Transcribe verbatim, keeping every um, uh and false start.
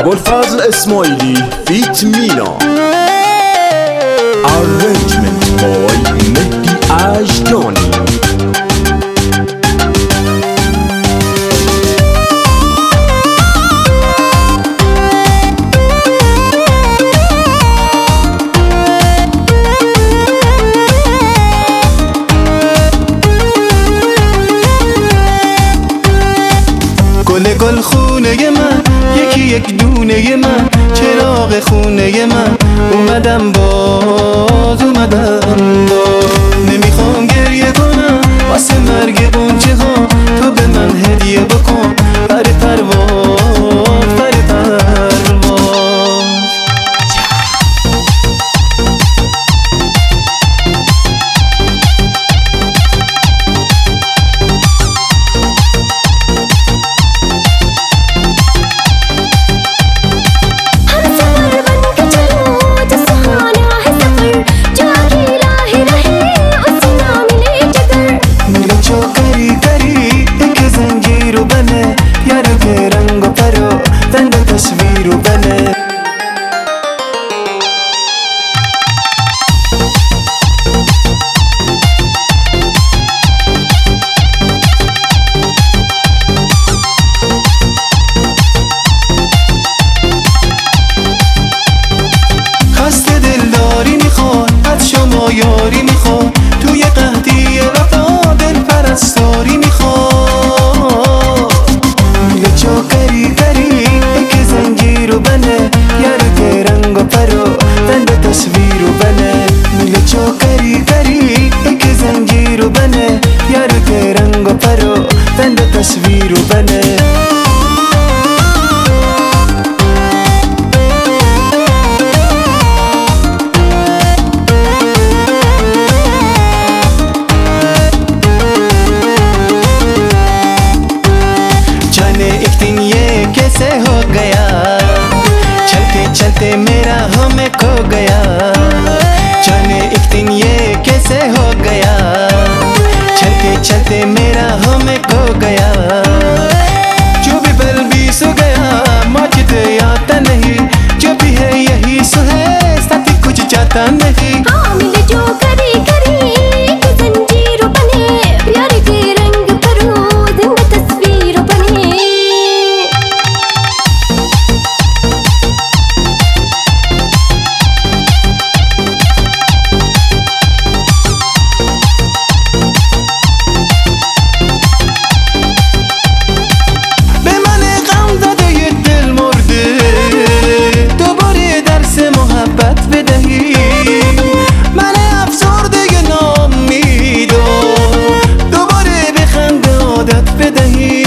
ابوالفضل اسماعیلی فیت مینا. Arrangement by مهدی اژدانی. گل گل خونه من، یکی یک دونه من، چراغ خونه من، اومدم باز اومدم باز. نمیخوام گریه کنم واسه مرگ قنچه ها، تو به من هدیه بکن پر پرواز پر پرواز. یاری میخوام توی قحطی وفا، دل پرستاری میخوام. میگه چاکری کری که زنجیر و بنه، یارو که رنگ و پرو بند تصویر و بنه. میگه چاکری کری که زنجیر و بنه، یارو که رنگ و پرو بند تصویر و بنه. कैसे हो गया चलते चलते मेरा हमें खो गया, जाने एक दिन ये कैसे हो गया चलते चलते मेरा हमें खो गया. जो भी पल बीत गया मुझे आता नहीं, जो भी है यही सो है साथी कुछ चाहता नहीं. हाँ मिले जो करी करी कि जंजीर बने, प्यार के रंग भरो जिंदा तस्वीर बने. بدهی